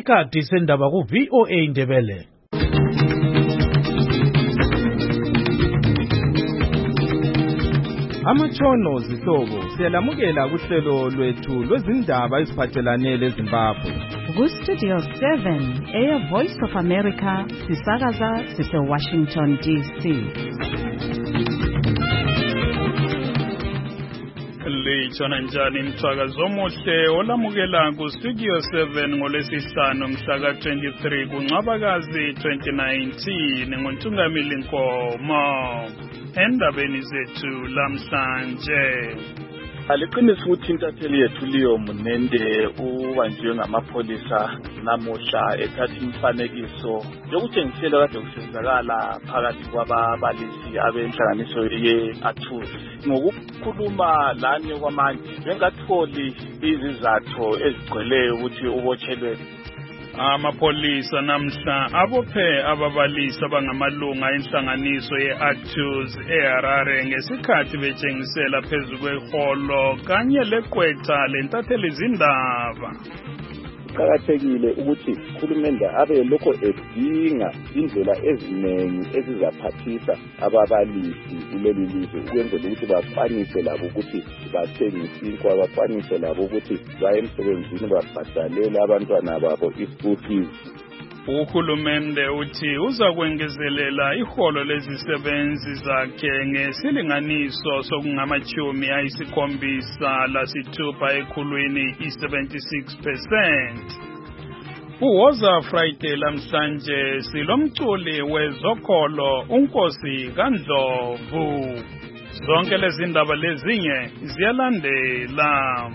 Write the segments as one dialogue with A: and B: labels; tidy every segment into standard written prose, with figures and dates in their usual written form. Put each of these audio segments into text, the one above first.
A: isikhathi sendaba ku VOA Ndebele.
B: Amatshono zihlobo siyalamukela kuhlelo lwethu lwezindaba eziphathelane leZimbabwe.
C: Ku-Studio 7 Air Voice of America sisakaza sise-Washington DC.
D: Litshona njani mthakazo omuhle olamukela ku-Studio 7 ngolwesihlanu mhla ka-23 kuNcwabakazi 2019 nguNtungamili Nkomo. Endabeni zethu lamhlanje
E: aliqinisa ukuthi intatheli yethu Leo Munende ubanjwe ngamapholisa namuhla ethatha imifanekiso yokutshengisela kade kusenzakala phakathi kwababalisi abenhlanganiso ye-ATUZ. Ngokukhuluma lani kwamanje bengatholi izizathu ezigcweleyo ukuthi ubotshelwe.
D: Amapolisa namhla abophe ababalisi abangamalunga enhlanganiso ye-ATUZ eHarare ngesikhathi betshengisela phezu kweholo kanye leqwetha lentatheli zindaba.
F: Kuqakathekile ukuthi uhulumende abe lokho edinga indlela eziningi ezizaphathisa ababalisi kuleli lizwe ukwenzela ukuthi bakwanise labo ukuthi bathenge isinkwa, bakwanise labo ukuthi baye emsebenzini babhadalele abantwana babo i-school fees.
D: Uhulumende uthi uzakwengezelela iholo lezisebenzi zakhe ngesilinganiso sokungamachumi ayisikhombisa lasithupha ekhulwini i-76%. Uwoza Friday lamhlanje silomculi wezokholo uNkosi kaNdlovu. Zonke lezi ndaba lezinye ziyalandela.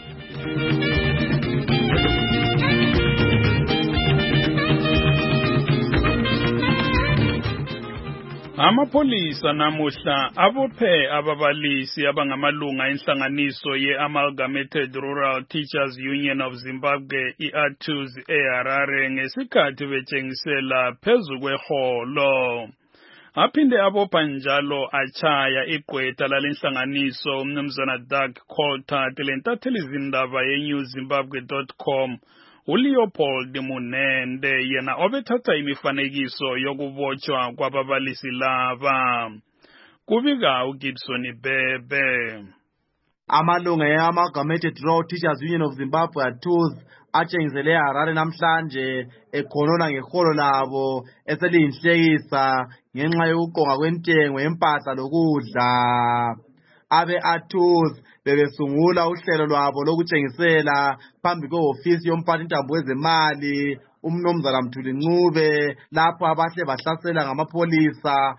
D: Amapolisa namuhla abophe ababalisi abangamalunga enhlanganiso ye-Amalgamated Rural Teachers Union of Zimbabwe i-ATUZ eHarare ngesikhathi betshengisela phezu kweholo. Aphinde abopha njalo achaya iqwetha lalenhlanganiso umnumzana Doug Coltart lentatheli zindaba ye-newzimbabwe.com uLeopold Munende yena obethatha imifanekiso yokubotshwa kwababalisi laba. Kubika uGibson Bebe.
G: Amalunga ye-Amalgamated Rural Teachers Union of Zimbabwe ATUZ atshengisele eHarare namhlanje ekhonona ngeholo labo eseliyinhlekisa ngenxa yokuqonga kwentengo yempahla lokudla. Abe ATUZ bebesungula uhlelo lwabo lokutshengisela phambi kwehofisi yomphathintambo wezemali umnumzana Mthuli Ncube lapho abahle bahlasela ngamapolisa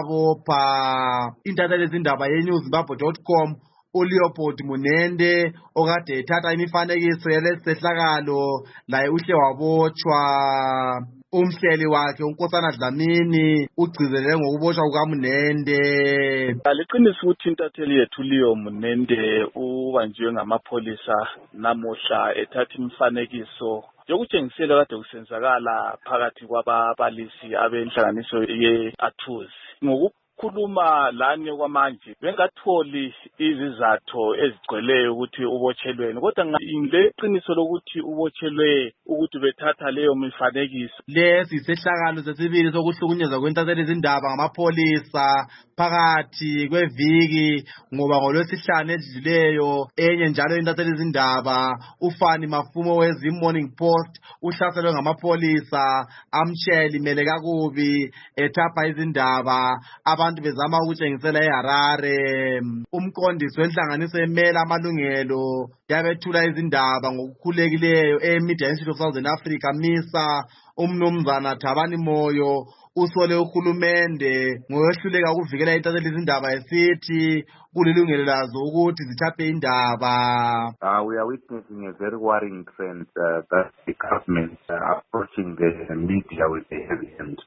G: ebabopha. Intatheli zindaba ye-newzimbabwe.com uLeopold Munende okade ethatha imifanekiso yalesisehlakalo laye uhle wabotshwa. Umhleli wakhe uNkosana Dlamini ugcizelele ngokubotshwa kukaMunende.
E: Aliqinisa ukuthi intatheli yethu Leo Munende ubanjwe ngamapolisa namuhla ethatha imifanekiso yokutshengisela kade kusenzakala phakathi kwababalisi abenhlanganiso ye-ATUZ. Ngokukhuluma lani kwamanje bengatholi izizathu ezigcweleyo ukuthi ubotshelweni, kodwa ngile qiniso lokuthi ubotshelwe ukuthi bethatha leyo mifanekiso.
G: Lesi isehlakalo sesibili sokuhlukunyezwa kwentatheli zindaba ngamapolisa phakathi kweviki ngoba ngolwesihlanu edluleyo enye njalo intatheli zindaba uFani Mafumo weZim-Morning Post uhlaselwe ngamapolisa amtshela imele kakubi ethapha izindaba abantu bezama ukutshengisela eHarare. Umqondisi wenhlanganiso emela amalungelo yabethula izindaba ngokukhulekileyo eMedia Institute of Southern Africa MISA umnumzana Thabani Moyo usole uhulumende ngoyehluleka ukuvikela intatheli izindaba esithi kulilungelo lazo ukuthi zithaphe indaba.
F: We are witnessing a very worrying trend that the government approaching the media with a heavy hand.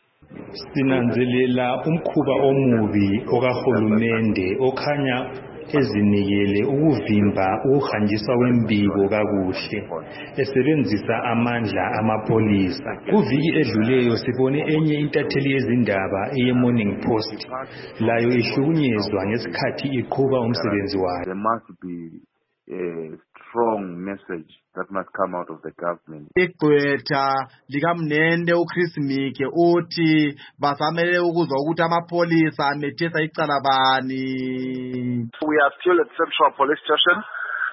H: Sinanzelela umkhuba omubi okahulumende okhanya ezinikele ukuvimba ukuhanjiswa kwembiko kakuhle esebenzisa amandla amapolisa. Kuviki edluleyo sibone enye intatheli yezindaba ye-Morning Post layo ihlukunyezwa ngesikhathi iqhuba umsebenzi wayo.
F: There must be strong message that must come out of the government.
G: Igqwetha likamnende uChris Mike uthi basamele ukuzwa ukuthi amapolisa amethesa icala bani.
E: We are still at Central Police Station.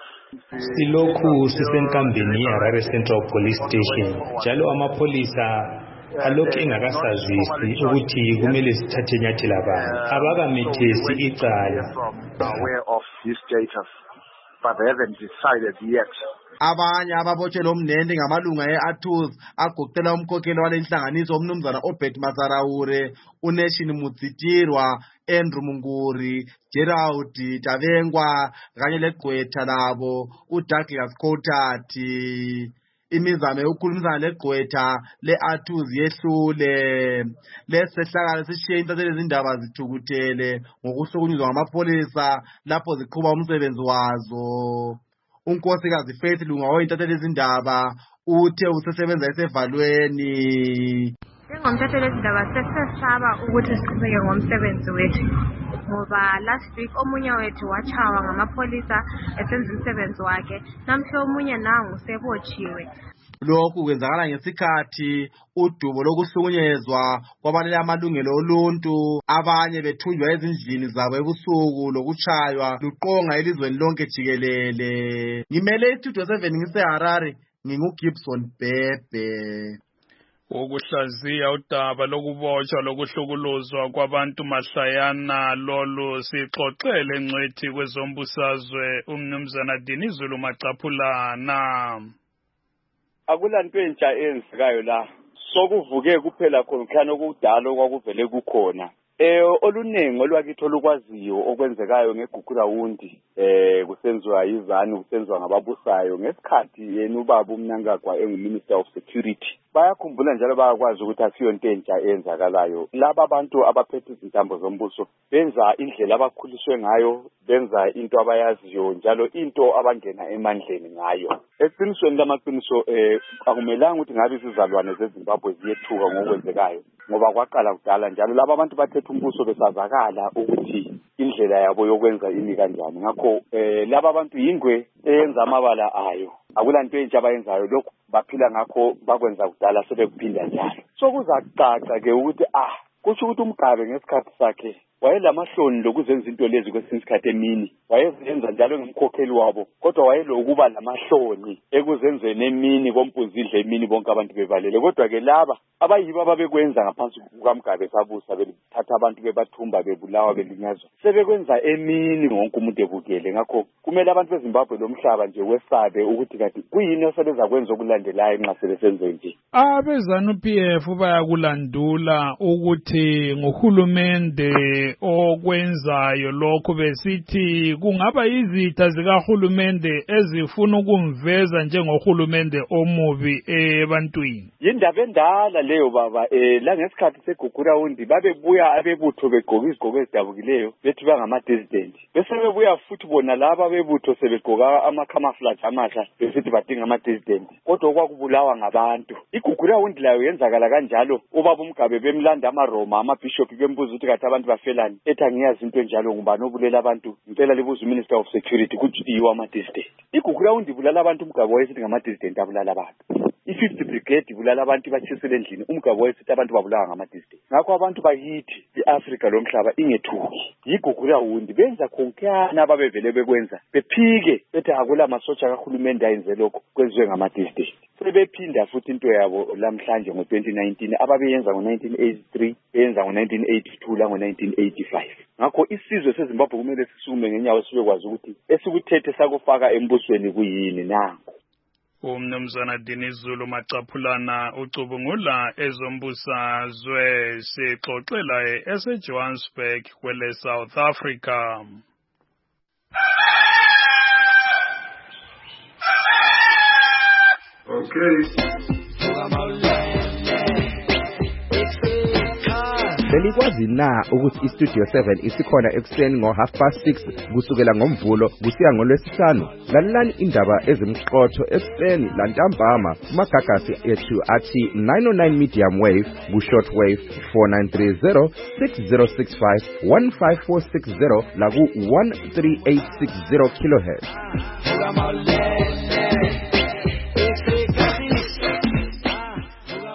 H: Silokhu sisenkambeni yeHarare Central Police Station. Njalo amapolisa alokhu engakasazisi ukuthi kumele sithathe inyathelo bani. Abakamethesi icala.
E: Aware of this status, but they haven't decided yet.
G: Abanye ababotshelwe umnende ngamalunga eArthurs agoqela umkhokheli walenhlanganiso umnumzana Obed Masaraure, uNation Mutsitirwa, Andrew Munguri, Gerald Tavengwa kanye leGqwetha labo uDouglas Kotati. Imizamo yokukhulumisana leGqwetha leArthurs yehlule. Lesehlakalo sishiye intatheli zindaba zithukutele ngokuhlukunyezwa ngamapolisa lapho ziqhuba umsebenzi wazo. Unkosikazi Faith Lunga oyintatheli zindaba uthe usesebenza esevalweni.
I: Njengomthatheli wezindaba sesesaba ukuthi siqhubeke ngomsebenzi wethu ngoba last week omunye wethu wachawa ngamapolisa esenza umsebenzi wakhe, namhla omunye nangu sebotshiwe.
G: Lokhu kwenzakala ngesikhathi udubo lokuhlukunyezwa kwabalela amalungelo oluntu, abanye bethunjwa ezindlini zabo ebusuku lokuchaywa luqonga elizweni lonke jikelele. Ngimele istudio 7 ngiseHarare, nginguGibson Bebe.
D: Ukuhlaziya udaba lokubotshwa lokuhlukuluzwa kwabantu mahlayana lolu sixoxele engcwethi kwezombusazwe umnumzana Dinizulu Macaphulana.
F: Akulanto entsha eyenzekayo la, sokuvuke kuphela khona okudala okwakuvele kukhona. Oluningi olwakithi olukwaziyo okwenzekayo ngeGugurawundi kusenziwa yizani, kusenziwa ngababusayo ngesikhathi yena ubaba uMnangagwa enguMinister of Security. Bayakhumbula njalo bayakwazi ukuthi asiyonto entsha eyenzakalayo. Laba abantu abaphethe izintambo zombuso benza indlela abakhuliswe ngayo, benza into abayaziyo njalo into abangena emandleni ngayo. Eqinisweni lamaqiniso akumelanga ukuthi ngabe izizalwane zeZimbabwe ziyethuka ngokwenzekayo ngoba kwaqala kudala njalo laba abantu bathethe umbuso besazakala ukuthi indlela yabo yokwenza imi kanjani. Ngakho laba abantu yingwe eyenza amabala ayo. Akulanto entsha abayenzayo, lokho baphila ngakho bakwenza kudala sebekuphinda njalo. Sokuzacaca ke ukuthi kusho ukuthi uMgabe ngesikhathi sakhe wayelamahloni lokuzenza into lezi kwesinye isikhathi emini, wayezenza njalo ngomkhokheli wabo, kodwa wayelokuba lamahloni ekuzenzeni emini kompunzidle emini bonke abantu bevalele. Kodwa ke laba abayibo ababekwenza ngaphansi kukaMgabe sabusa, bethatha abantu bebathumba bebulawa belinyazwa, sebekwenza emini wonke umuntu ebukele. Ngakho kumele abantu beZimbabwe lomhlaba nje wesabe ukuthi kanti kuyini osebeza kwenza okulandelayo nxa sebesenze nje.
D: AbeZANU-PF bayakulandula ukuthi nguhulumende okwenzayo lokho, besithi kungaba izitha zikahulumende ezifuna ukumveza njengohulumende omubi ebantwini.
F: Yindaba endala leyo baba. La ngesikhathi seGugurawundi babebuya abebutho begqoka izigqoko ezidabukileyo bethi bangama-dissident, bese bebuya futhi bona laba bebutho sebegqoka ama-camouflage amasha besithi badinga ama-dissident, kodwa okwakubulawa ngabantu. IGugurawundi layo yenzakala kanjalo. Ubaba uMgabe bemlanda amaRoma amabhishophi bembuza ukuthi kathi abantu bafela ethi angiyazi into enjalo ngubani obulela abantu. Ngicela libuze uMinister of Security ukuthi yiwo ama-dissident. IGugurawundi ibulala abantu, uMgabe wayesithi ngama-dissident abulala abantu. I-5th Brigade ibulala abantu bathisele endlini, uMgabe wayesithi abantu babulawa ngama-dissident. Ngakho abantu bakithi i-Afrika lomhlaba ingethuki. IGugurawundi benza khonkana ababevele bekwenza, bephike bethi akula masotsha kahulumende ayenze lokho kwenziwe ngama-dissident. Sebephinda futhi into yabo lamhlanje ngo-2019 ababeyenza ngo-1983, beyenza ngo-1982 lango-1985. Ngakho isizwe seZimbabwe kumele sisukume ngenyawo sibekwazi ukuthi esikuthethe sakufaka embusweni kuyini nanku.
D: Umnumzana Dinizulu Macaphulana ucubungula ezombusazwe sixoxela eseJohannesburg kwele South Africa.
J: Belikwazi na ukuthi iStudio 7 isikhona ekuseni ngo6:30 kusukela ngoMvulo kusiya ngoLwesihlanu? Lalelani indaba ezimqotho ekuseni lantambama kumagagasi ethu athi 909 medium wave ku-short wave 4930 6065 15460 laku 13860 kilohertz.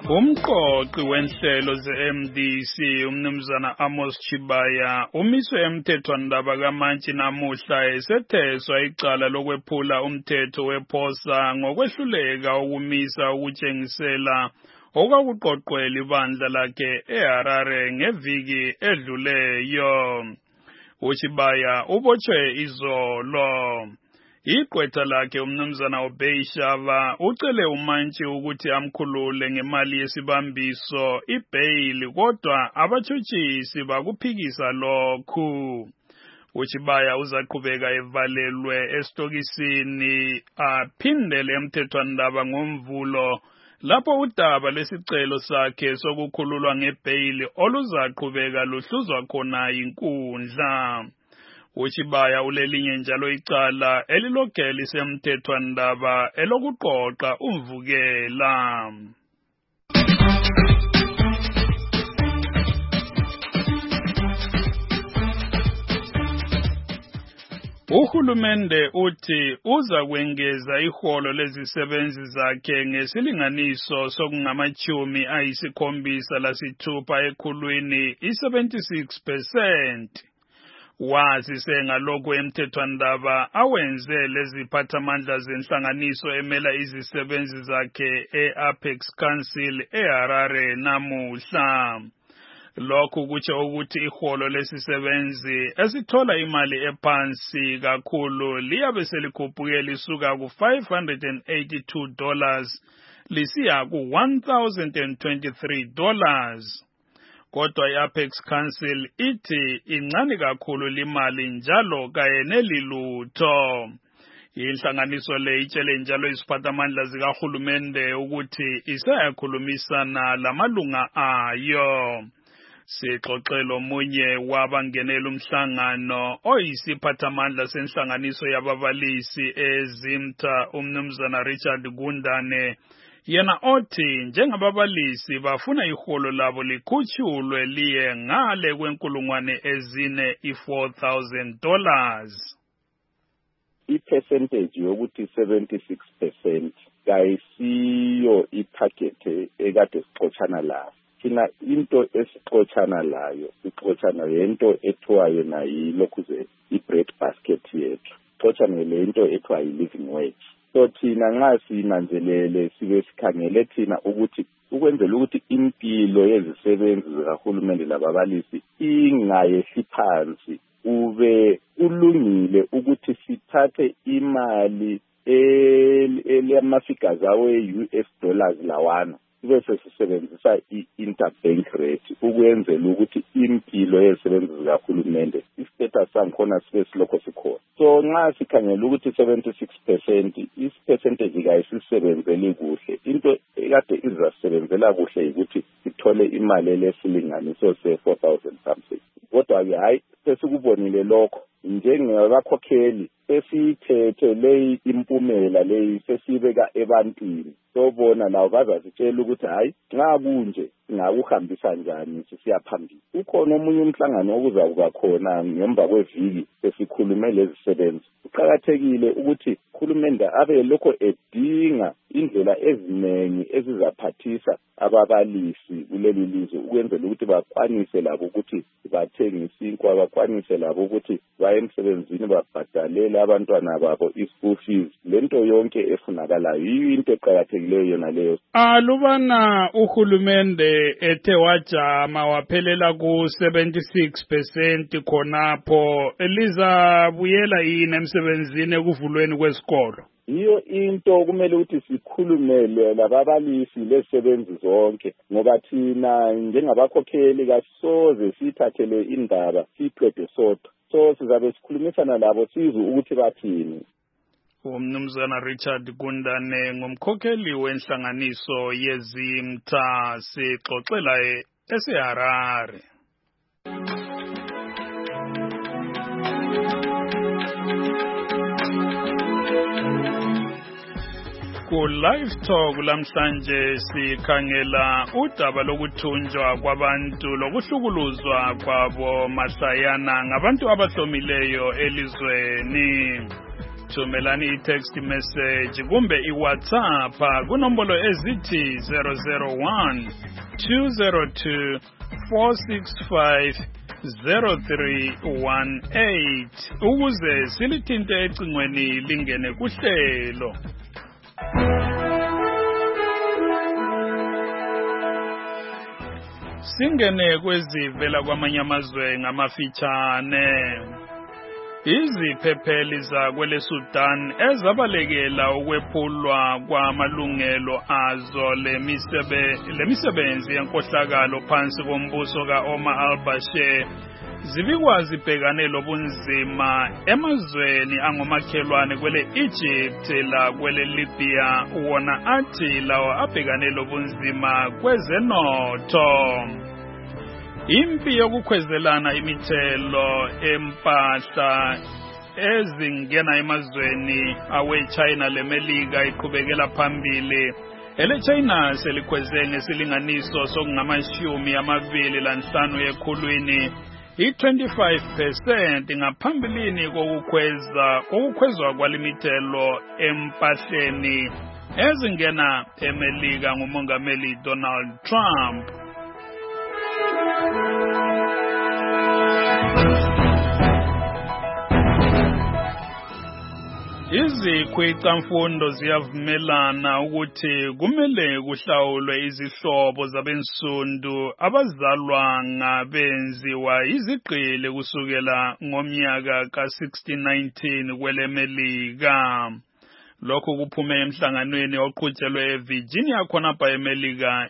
D: Umqoqi wenhlelo ze-MDC umnumzana Amos Chibaya umiswe emthethwandaba kaMantshi namuhla esetheswa icala lokwephula umthetho wephosa ngokwehluleka ukumisa ukutshengisela okwakuqoqwela ibandla lakhe eHarare ngeviki edluleyo. uChibaya ubotshwe izolo. Igqwetha lakhe umnumzana Obeyishava ucele uMantshi ukuthi amkhulule ngemali yesibambiso ibail kodwa abatshutshisi bakuphikisa lokhu. uChibaya uzaqhubeka evalelwe esitokisini aphindele emthethwandaba ngomvulo lapho udaba lesicelo sakhe sokukhululwa ngebail oluzaqhubeka luhluzwa khona inkundla. uChibaya ulelinye njalo icala elilogela isemthethwandaba elokuqoqa umvukela. Uhulumende uthi uza kwengeza iholo lezisebenzi zakhe ngesilinganiso sokungama-76 ekhulwini i-76%. Wazise ngalokho emthethwandaba awenze leziphathamandla zenhlanganiso emela izisebenzi zakhe e-Apex Council eHarare namuhla. Lokhu kutsho ukuthi iholo lesisebenzi esithola imali ephansi kakhulu liyabe selikhuphukile lisuka ku$582 lisiya ku$1,023. Kodwa i-Apex Council ithi incane kakhulu limali njalo kayenelilutho. Inhlanganiso le itshele njalo iziphathamandla zikahulumende ukuthi isayakhulumisana lamalunga ayo. Sixoxelo omunye wabangenela umhlangano oyisiphathamandla senhlanganiso yababalisi eZimta umnumzana Richard Gundane yena othi njengababalisi bafuna iholo labo likhutshulwe liye ngale kwenkulungwane ezine $4,000.
F: I-percentage yokuthi 76% kayisiyo iphakethe ekade sixoxana layo. Thina into esixoxana layo sixoxana lento ethiwayo nayilokhuze i-bread basket yethu. Sixoxana lento ethiwa i-living wage. So thina nxa sinanzelele sibe sikhangele thina ukuthi ukwenzela ukuthi impilo yezisebenzi zikahulumende lababalisi ingayehli phansi ube ulungile ukuthi sithathe imali eliyamafigures awe-US dollars lawana bese sisebenzisa i-interbank rate ukwenzela ukuthi impilo yezisebenzi zikahulumende istatus sankhona sibe silokho sikhona. So nxa sikhangela ukuthi 76% is-percentage kayisisebenzeli kuhle. Into ekade izasebenzela kuhle ukuthi sithole imali elesilinganiso se-4,000 something. Kodwa-ke hayi sesikubonile lokho njengabakhokheli sesithethe leyi impumela leyi sesibeka ebantwini. Sobona lawo bazasitshela ukuthi hayi nxa kunje singakuhambisa njani sisiya phambili. Ukhona omunye umhlangano okuza kuba khona ngemva kweviki sesikhulume lezisebenzi. Kuqakathekile ukuthi uhulumende abe lokho edinga indlela eziningi ezizaphathisa ababalisi kuleli lizwe ukwenzela ukuthi bakwanise labo ukuthi bathenge isinkwa, bakwanise labo ukuthi baye emsebenzini babhadalele abantwana babo i-school fees. Lento yonke efunakalayo yiyo into eqakathekileyo yona leyo.
D: Alubana uhulumende ethe wajama waphelela ku-76% khonapho elizabuyela yini emsebenzini ekuvulweni kwesikolo?
F: Yiyo into kumele ukuthi sikhulumele lababalisi lezisebenzi zonke ngoba thina njengabakhokheli kasoze sithathele indaba siphethe sodwa. So sizabe sikhulumisana labo sizwe ukuthi bathini.
D: Umnumzana Richard Gundane ngumkhokheli wenhlanganiso yeZimta sixoxela eseHarare. Ku-Live Talk lamhlanje sikhangela udaba lokuthunjwa kwabantu lokuhlukuluzwa kwabo mahlayana ngabantu abahlomileyo elizweni. thumelani i-text message kumbe i-WhatsApp kunombolo ezithi 001 202 465 0318 ukuze silithinte ecingweni lingene kuhlelo. Singene kwezivela kwamanye amazwe ngamafitshane. Iziphepheli zakwele Sudan ezabalekela ukwephulwa kwamalungelo azo lemisebenzi yenkohlakalo phansi kombuso ka-Omar al-Bashir zibikwazi ibhekane lobunzima emazweni angomakhelwane kwele Egypt la kwele Libya wona athi lawo abhekane lobunzima kwezenotho. Impi yokukhwezelana imithelo empahla ezingena emazweni awe-China leMelika iqhubekela phambili. Ele-China selikhweze ngesilinganiso sokungama-25 ekhulwini i-25% ngaphambilini kokukhwezwa kwalimithelo empahleni ezingena eMelika ngumongameli Donald Trump. Izikhwicamfundo ziyavumelana ukuthi kumele kuhlawulwe izihlobo zabensundu abazalwa ngabenziwa izigqili kusukela ngomnyaka ka-1619 kweleMelika. Lokhu kuphume emhlanganweni oqhutshelwe eVirginia khonapha eMelika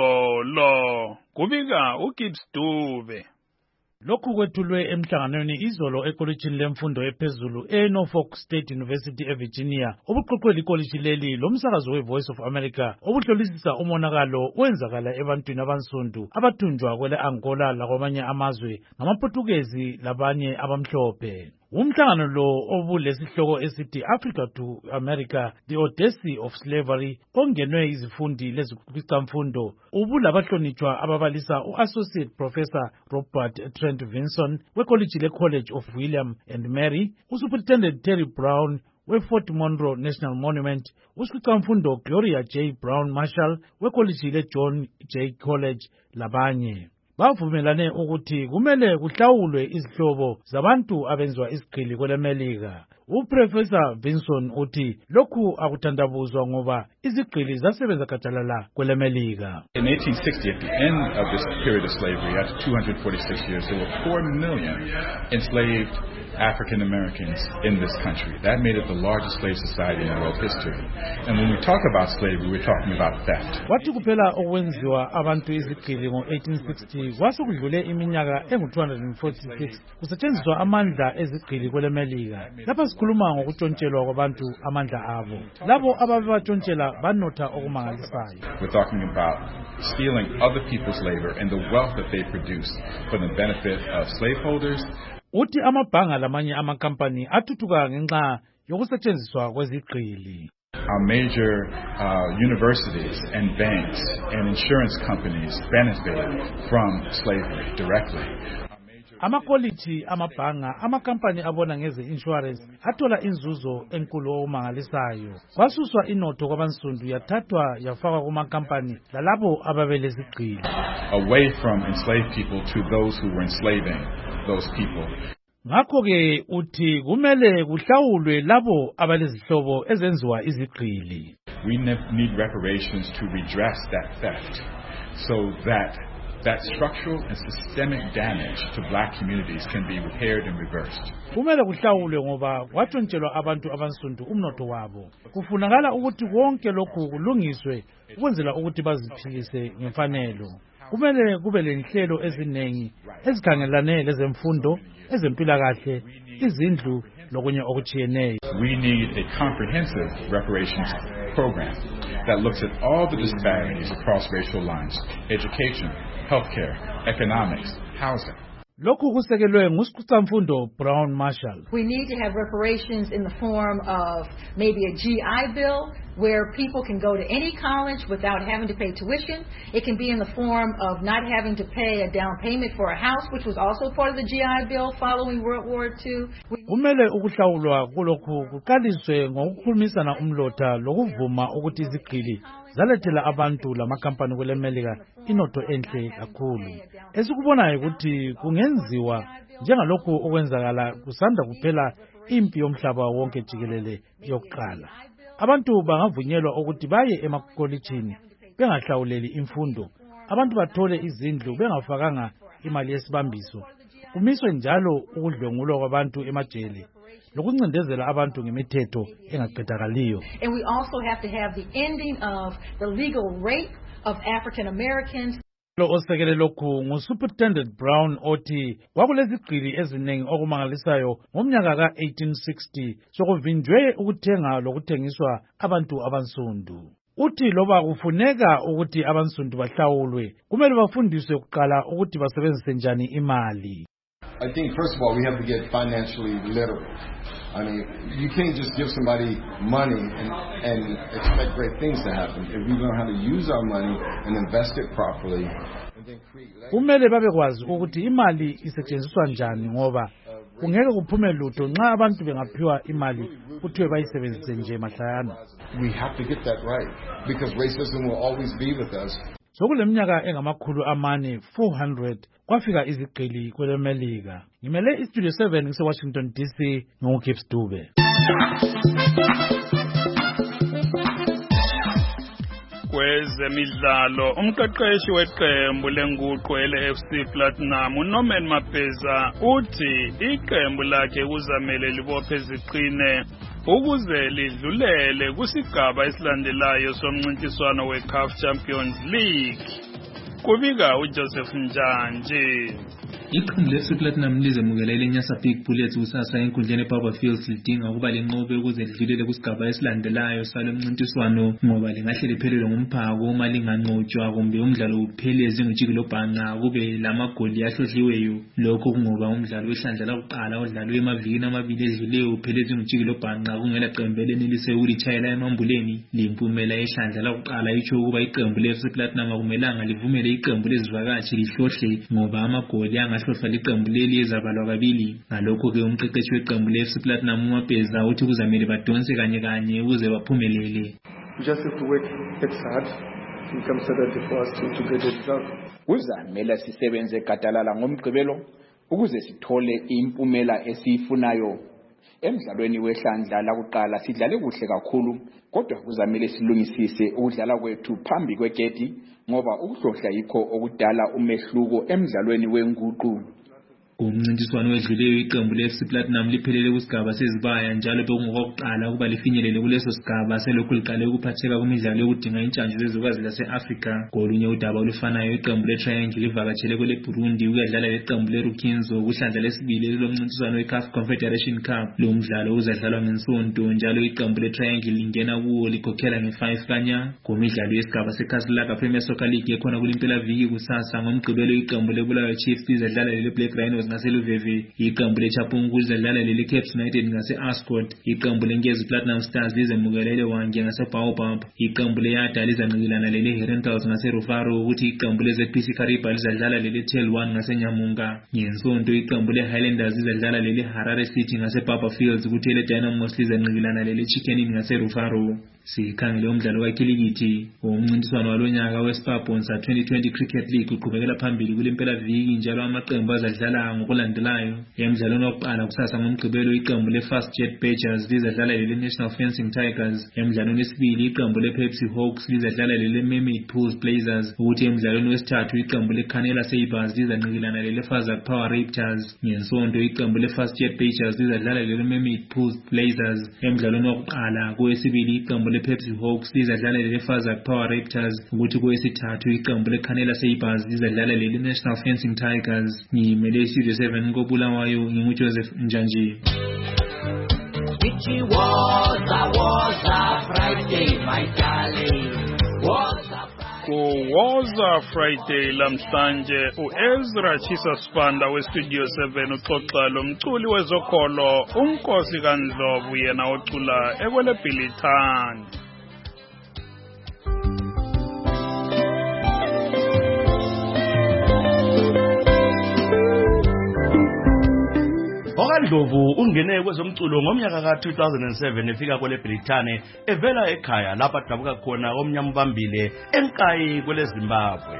D: izolo. Kubika uGibbs Dube.
A: Lokhu kwethulwe emhlanganweni izolo ekolitshini lemfundo ephezulu eNorfolk State University eVirginia obuqoqwe likolitshi leli lomsakazo weVoice of America obuhlolisisa umonakalo wenzakala ebantwini abansundu abathunjwa kwele Angola lakwamanye amazwe ngamaPortuguese labanye abamhlophe. Umhlangano lo obulesihloko esithi Africa to America, the Odyssey of Slavery ongenwe izifundi lezikhwicamfundo ubulabahlonitshwa ababalisa u-Associate Professor Robert Trent Vinson wekolitshi le-College of William and Mary, uSuperintendent Terry Brown we-Fort Monroe National Monument, uSikhwicamfundo Gloria J. Brown Marshall wekolitshi le-John J. College labanye. Bavumelane ukuthi kumele kuhlawulwe izihlobo zabantu abenziwa isigqili kweleMelika. Uprofessor Vinson uthi lokhu akuthandabuzwa ngoba izigqili zasebenza gadalala kweleMelika.
K: In 1860, at the end of this period of slavery, after 246 years, there were 4 million enslaved African Americans in this country. That made it the largest slave society in world history. And when we talk about slavery, we're talking about theft.
A: Wathi kuphela okwenziwa abantu izigqili ngo-1860 kwasukudlule iminyaka engu-246 kusetshenziswa amandla ezigqili kweleMelika. Lapha sikhuluma ngokuntshontshelwa kwabantu amandla abo. Labo ababatshontshela banotha okumangalisayo.
K: We're talking about stealing other people's labor and the wealth that they produce for the benefit of slaveholders.
A: Uthi amabhanga lamanye amakampani athuthuka ngenxa yokusetshenziswa kwezigqili.
K: Our major universities and banks and insurance companies benefit from slavery directly.
A: Amakolitshi, amabhanga, amakampani abona ngeze insurance athola inzuzo enkulu omangalisayo. Kwasuswa inotho kwabansundu yathathwa yafakwa kumakampani lalabo ababelezigqili.
K: Away from enslaved people to those who were enslaving those people.
A: Ngakho ke uthi kumele kuhlawulwe labo abalezihlobo ezenziwa izigqili.
K: We need reparations to redress that theft so that structural and systemic damage to black communities can be repaired and reversed.
A: Kumele kuhlawulwe ngoba kwatshontshela abantu abansundu umnotho wabo. Kufunakala ukuthi konke lokhu kulungiswe ukwenzela ukuthi baziphilise ngemfanelo. Kumele kube lenhlelo ezinengi ezikhangelane lezemfundo, ezempilakahle, izindlu lokunye okuchiyeneyo.
K: We need a comprehensive reparations program that looks at all the disparities across racial lines: education, healthcare, economics, housing.
A: Lokhu kusekelwe nguSikhutsamfundo Brown Marshall.
L: We need to have reparations in the form of maybe a GI Bill where people can go to any college without having to pay tuition. It can be in the form of not having to pay a down payment for a house, which was also part of the GI Bill following World War II.
A: Kumele ukuhlawulwa kulokhu kuqaliswe ngokukhulumisana umlotha lokuvuma ukuthi izigqili zalethela abantu lamakampani kwele Melika inotho enhle kakhulu. Esikubonayo ukuthi kungenziwa njengalokhu okwenzakala kusanda kuphela impi yomhlaba wonke jikelele yokuqala. Abantu bangavunyelwa ukuthi baye emakolitshini bengahlawuleli imfundo. Abantu bathole izindlu bengafakanga imali yesibambiso. Kumiswe njalo ukudlwengulwa kwabantu emajele lokuncindezela abantu ngemithetho engaqedakaliyo.
L: And we also have to have the ending of the legal rape of African Americans.
A: Lo osekele lokhu nguSuperintendent Brown othi kwakulezigqili eziningi okumangalisayo ngomnyaka ka-1860 sokuvinjwe ukuthenga lokuthengiswa abantu abansundu. Uthi loba kufuneka ukuthi abansundu bahlawulwe kumele bafundiswe kuqala ukuthi basebenzise njani imali.
M: I think first of all we have to get financially literate. I mean, you can't just give somebody money and expect great things to happen. If we learn how to use our money and invest it properly, and then create.
A: Kumele babekwazi ukuthi imali isetshenziswa njani ngoba kungeke kuphume lutho nxa abantu bengaphiwa imali kuthiwe bayisebenzise nje mahlayana.
M: We have to get that right because racism will always be with us.
A: Sokuleminyaka engamakhulu amane 400 kwafika izigqili kwele Melika. Ngimele iStudio 7 ngise-Washington DC ngoGibbs Dube.
D: Kwezemidlalo umqeqeshi weqembu lenguqu ele-FC Platinum uNorman Mapeza uthi iqembu lakhe kuzamele libophe ziqine ukuze lidlulele kusigaba esilandelayo somncintiswano we-CAF Champions League. Kubika uJoseph Njanje.
N: Iqembu le-FC Platinum lizemukela iLenyasa Big Bullets kusasa enkundleni eBarber Fields lidinga ukuba linqobe ukuze lidlulele kusigaba esilandelayo salo mncintiswano ngoba lingahle liphelelwe ngumphako uma linganqotshwa kumbe umdlalo upheleze ngojikilobhanqa kube lamagoli ahlodliweyo. Lokho kungoba umdlalo wehlandla lokuqala odlalwe emavikini amabili edluleyo upheleze ngojikilobhanqa kungela qembu elenelise ukulitshayela emambuleni. Limpumela yehlandla lokuqala itsho ukuba iqembu le-FC Platinum akumelanga livumele iqembu lezivakashi lihlohle ngoba amagoli hlofla liqembu leli ezabalwa kabili. Ngalokho-ke umqeqeshi weqembu le-FC Platinum uMapeza uthi kuzamele badonse kanye ukuze baphumelele.
O: Just have to work hard in terms of for us to get the result.
P: Kuzamele sisebenze gadalala ngomgqibelo ukuze sithole impumela esiyifunayo. Emdlalweni wehlandla lakuqala sidlale kuhle kakhulu kodwa kuzamele silungisise ukudlala kwethu phambi kwegedi ngoba ukuhlohla yikho okudala umehluko emdlalweni wenguqu.
N: Umncintiswano wedluleyo iqembu le-FC Platinum liphelele kusigaba sezibaya njalo bekungokokuqala ukuba lifinyelele kuleso sigaba selokhu liqale ukuphatheka kwimidlalo yokudinga intshantshu zezwekazi lase-Afrika. Kolunye udaba olufanayo iqembu le-Triangle livakatshele kwele Burundi ukuyadlala leqembu le-Rukinzo kuhlandla lesibili lomncintiswano we-CAF Confederation Cup. Lo mdlalo uzadlalwa ngeNsonto njalo iqembu le-Triangle lingena kuwo likhokhela nge-5 kanya. Kumidlalo yesigaba seKasilaka Premier Soccer League ekhona kulimpelaviki kusasa ngomgqibelo iqembu leBulawayo Chiefs lizadlala lele-Black Rhinos ngaseluveve. Iqembu leChapungu lizadlala lele-Caps United ngase-Ascot. Iqembu leNkezi Platinum Stars lizemukela leWange ngase-Baobab. Iqembu leYada lizanqikilana lele-Herentals ngase-Rufaro ukuthi iqembu le-ZPC Kariba lizadlala lele-Tel 1 ngaseNyamunga. NgenSonto iqembu le-Highlanders lizadlala lele-Harare City ngase-Barber Fields ukuthi ele-Dynamos lizanqikilana lele-Chicken Inn ngase-Rufaro. Sikhangele umdlalo kakhilikithi umncintiswano walonyaka we-Spar Bonsa 2020 Cricket League uqhubekela phambili kulempelaviki njalo amaqembu azadlala ngokulandelayo. Emdlalweni wokuqala kusasa ngomgqibelo iqembu le-Fast Jet Badgers lizadlala lele-National Fencing Tigers. Emdlalweni wesibili iqembu le-Pepsi Hawks lizadlala lele-Mermaid Pools Blazers ukuthi emdlalweni wesithathu iqembu le-Canela Sabres lizanqikilana lele-Fazak Power Raptors. Ngensonto iqembu le-Fast Jet Badgers lizadlala lele-Mermaid Pools Blazers. Emdlalweni wokuqala kowesibili iqembu le-Pepsi Hawks lizadlala lele-Fazak Power Raptors ukuthi kowesithathu iqembu le-Canela Sabres lizadlala lele-National Fencing Tigers. Ngimele iStudio 7 koBulawayo nginguJoseph Njanje.
Q: It was a Friday, my darling.
D: Kuwoza Friday lamhlanje uEzra Chisa Sibanda weStudio 7 uxoxa lomculi wezokholo uNkosi kaNdlovu yena ocula ekwele Bhilithandi.
Q: Ndlovu ungene kwezomculo ngomnyaka ka2007 efika kwele Bhilithani evela ekhaya lapha adabuka khona omnyambambile enkayi kwele Zimbabwe.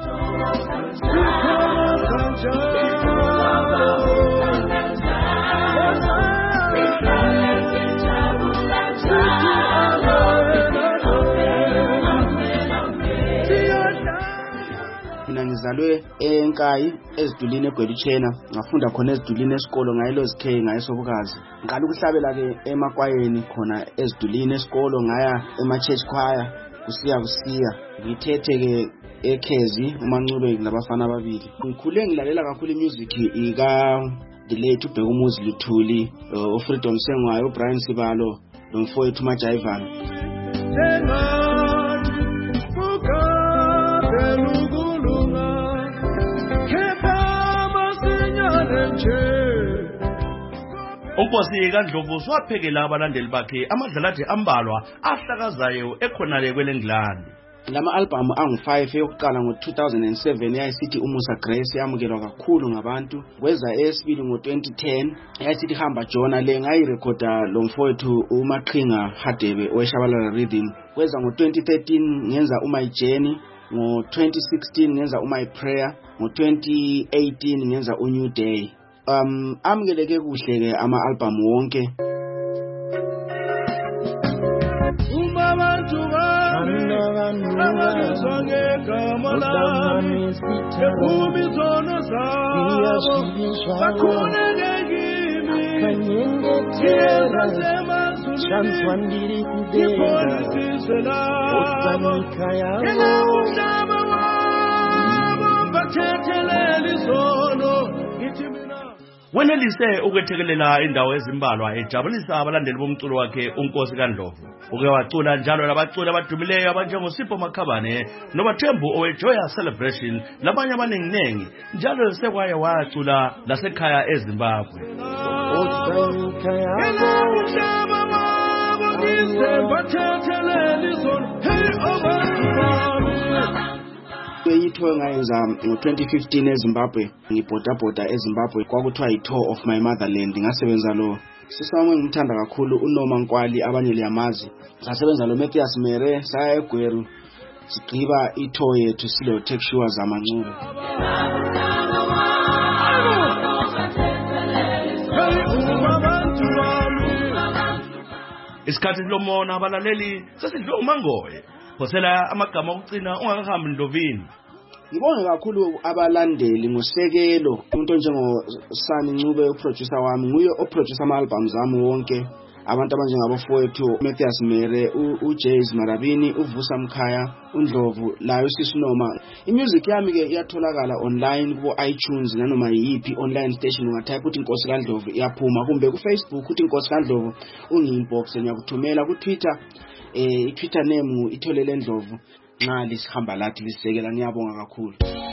R: Mina ngizalwe enkayi ezidulini eGwelichena, ngafunda khona ezidulini esikolo ngayelo zikhe ngayesobukazi. Ngaqala ukuhlabela ke emakwayeni khona ezidulini esikolo, ngaya ema-church choir kusiya ngithethe ke ekhezi uMancube labafana ababili. Ngikhule ngilalela kakhulu music ika the late uBhekumuzi Luthuli, uFreedom Sengwayo, uBrian Sibalo, nomfowethu Majaivan.
Q: Unkosi kaNdlovu swaphekela abalandeli bakhe amadlalathi ambalwa ahlakazayo ekhonale kweleNgilandi.
R: Lama album angu5 yokuqala ngo2007 yayisithi Umusa Grace yamukelwa kakhulu ngabantu. Kweza esibili ngo2010 yayisithi Hamba Jona, le ngayirekhoda lo mfowethu uMaqhinga Hadebe oweShabalala Rhythm. Kweza ngo2013 ngenza My Journey, ngo2016 ngenza My Prayer, ngo2018 ngenza New Day. Amgeleke kuhle ke ama album wonke.
Q: Wenelise ukwethekelela indawo ezimbalwa ejabulisa abalandeli bomculo wakhe uNkosi kaNdlovu. Uke wacula njalo labaculi abadumileyo abanjengoSipho Makhabane noBathembu oweJoya Celebration labanye abaningi njalo sekwaye wacula lasekhaya eZimbabwe.
R: Itour ngayenza ngo2015 eZimbabwe, ngibhodabhoda eZimbabwe, kwakuthiwa iTour of My Motherland. Ngasebenza lo sisami ngimthanda kakhulu uNoma Nkwali, abanye liyamazi. Sasebenza lo Matthias Mere, saya eGweru, sigqiba itour yethu silo Texture zamancube.
Q: Isikhathi lomona abalaleli sesidlo umangoye. Phosela amagama okucina ungakahambi Ndlovini.
R: Ngibonga kakhulu abalandeli ngosekelo. Umuntu njengo Sani Ncube uproducer wami, nguye oproducer ama albums ami wonke. Abantu abanjengabafowethu Matthias Mere, uJays Marabini, uVusa Mkhaya, uNdlovu, layo sisinoma. Imusic yami ke iyatholakala online ku iTunes nanoma yipi online station, ungatype uthi Nkosi kaNdlovu iyaphuma, kumbe ku Facebook uthi Nkosi kaNdlovu ungi-inbox ngiyakuthumela ku Twitter. I-Twitter name itholele Ndlovu nxa lisihamba lathi lisekela. Ngiyabonga kakhulu.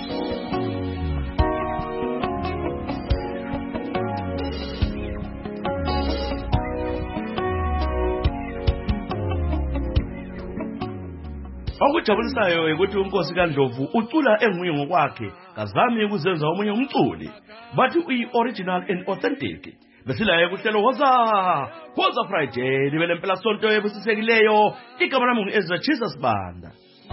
Q: Okujabulisayo ukuthi uNkosi kaNdlovu ucula enguye ngokwakhe, kazami ukuzenza omunye umculi, bathi uyi-original and authentic. Besilaye kuhlelo Woza Friday libele mpela sonto ebusisekileyo. Igama lami ngu-Ezra Chisa Sibanda.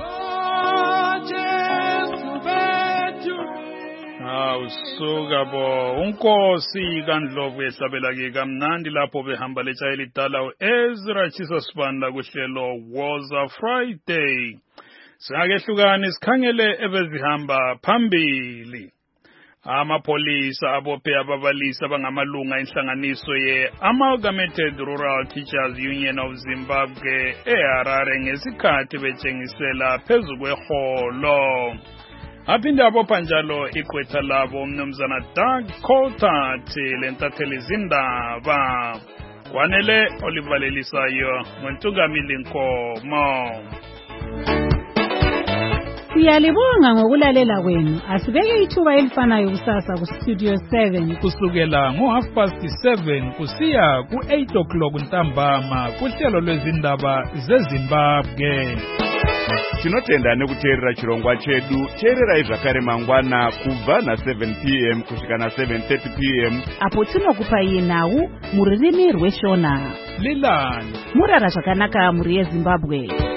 D: Awusuka bo uNkosi kaNdlovu esabela ke kamnandi lapho behamba letsha elidala uEzra Chisa Sibanda kuhlelo Woza Friday. Singakehlukani sikhangele ebezihamba phambili. Amapolisa abophe ababalisi abangamalunga enhlanganiso ye-Amalgamated Rural Teachers Union of Zimbabwe eHarare ngesikhathi betshengisela phezu kweholo. Aphinde abopha njalo igqwetha labo umnumzana Doug Coltart lentatheli izindaba. Kwanele olivalelisayo ngoNtungamili Nkomo.
C: Siyalibonga ngokulalela kwenu. Asibeke ithuba elifanayo kusasa ku Studio 7
D: kusukela ngo7:30 kusiya ku8 ntambama kuhlelo lwezindaba zeZimbabwe.
S: Tinotenda nekuteerera chirongwa chedu. Teererai zvakare mangwana kubva na7 p.m. kusvika na7:30 p.m.
C: apo tinokupai nhau mururimi rweshona.
D: Lilani
C: murara zvakanaka muri yeZimbabwe.